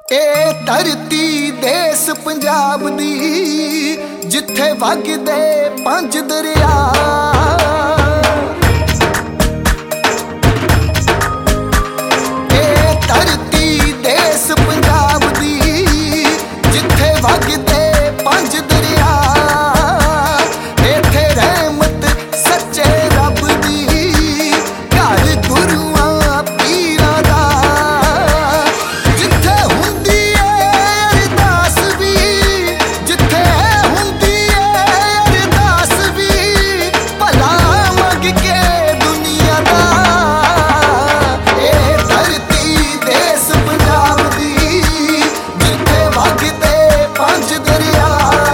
ਇਹ ਧਰਤੀ ਦੇਸ ਪੰਜਾਬ ਦੀ ਜਿੱਥੇ ਵਗਦੇ ਪੰਜ ਦਰਿਆ। ਇਹ ਧਰਤੀ ਦੇਸ ਪੰਜਾਬ ਦੀ ਜਿੱਥੇ ਵਗਦੇ ਪੰਜ ਦਰਿਆ। ਇੱਥੇ ਰਹਿਮਤ ਸੱਚੇ ਰੱਬ ਦੀ ਘਰ ਗੁਰੂਆਂ ਪੀਰਾਂ ਦਾ। ਜਿੱਥੇ ਹੁੰਦੀ ਏ ਅਰਦਾਸ ਵੀ, ਜਿੱਥੇ ਹੁੰਦੀ ਏ ਅਰਦਾਸ ਵੀ, ਭਲਾ ਮੰਗ ਕੇ ਦੁਨੀਆ ਦਾ। ਇਹ ਧਰਤੀ ਦੇਸ ਪੰਜਾਬ ਦੀ ਜਿੱਥੇ ਵਗਦੇ ਪੰਜ ਦਰਿਆ।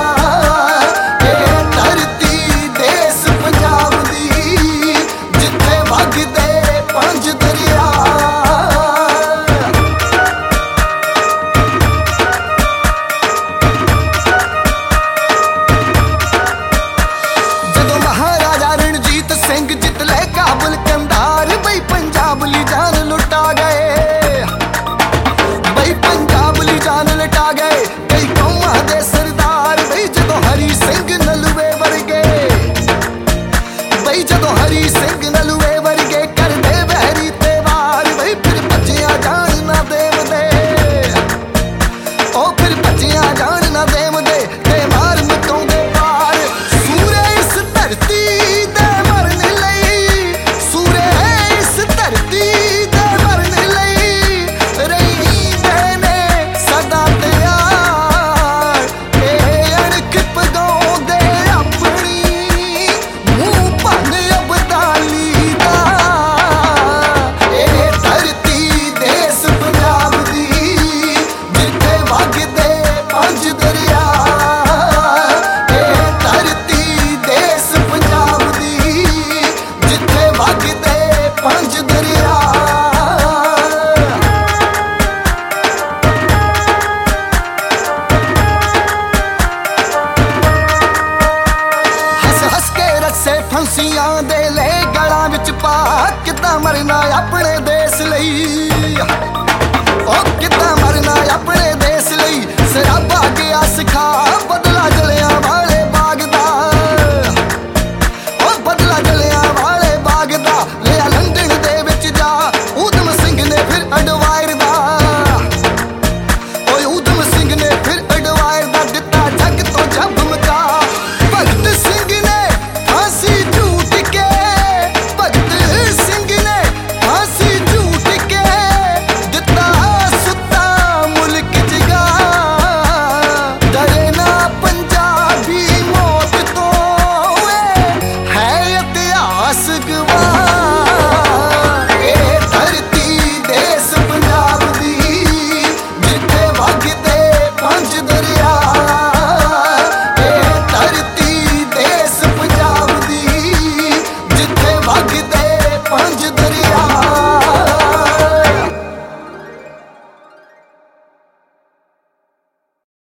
ਇਹ ਧਰਤੀ ਦੇਸ ਪੰਜਾਬ ਦੀ ਜਿੱਥੇ ਵਗਦੇ ਪੰਜ ਦਰਿਆ। ਜਦੋਂ ਮਹਾਰਾਜਾ ਰਣਜੀਤ ਸਿੰਘ ਜਿੱਤ ਲੈ ਕਾਬਲ ਕੰਧਾਰ, ਬਈ ਪੰਜਾਬ ਲਈ ਜਾਨ ਲੁਟਾ ਗਏ। ਬਈ ਪੰਜਾਬ ਲਈ ਜਾਨ ਲੁਟਾ ਗਏ ਕਈ ਕੌਮਾਂ ਦੇ ਸਰਦਾਰ। ਬਈ ਜਦੋਂ ਹਰੀ ਸਿੰਘ ਨਲੂਏ ਵਰਗੇ, ਬਈ ਜਦੋਂ ਹਰੀ ਸਿੰਘ ਨਲੂਏ ਵਰਗੇ ਕਰਦੇ ਵਹਿਰੀ ਤੇ ਵਾਰ। ਬਈ ਫਿਰ ਭੱਜਿਆ ਜਾਣ ਨਾ ਦੇਵਦੇ, ਉਹ ਫਿਰ ਭੱਜਿਆ ਜਾਣ ਨਾ ਦੇਵਦੇ ਤੇ ਮਾਰ ਮਕਾਉਂਦੇ ਪਾਰ। ਸੂਰੇ ਇਸ ਧਰਤੀ ਦੇ ਮਰਨ ਲਈ, ਸੂਰੇ ਇਸ ਧਰਤੀ ਦੇ ਮਰਨ ਲਈ ਰਹਿੰਦੇ ਨੇ ਸਦਾ ਤਿਆਰ। ਇਹ ਅਣਖ ਪਗਾਉਂਦੇ ਆਪਣੀ ਮੂੰਹ ਭੰਨ ਅਬਦਾਲੀ ਦਾ। ਇਹ ਧਰਤੀ ਦੇਸ ਪੰਜਾਬ ਦੀ ਜਿੱਥੇ ਵਗਦੇ ਪੰਜ ਦਰਿਆ। ਇਹ ਧਰਤੀ ਦੇਸ ਪੰਜਾਬ ਦੀ ਜਿੱਥੇ ਵਗਦੇ ਪੰਜ ਦਰਿਆ। ਹੱਸ ਹੱਸ ਕੇ ਰੱਸੇ ਫਾਂਸੀਆਂ ਦੇ ਲੈ ਗਲਾਂ ਵਿੱਚ ਪਾ, ਕਿੱਦਾਂ ਮਰਨਾ ਆਪਣੇ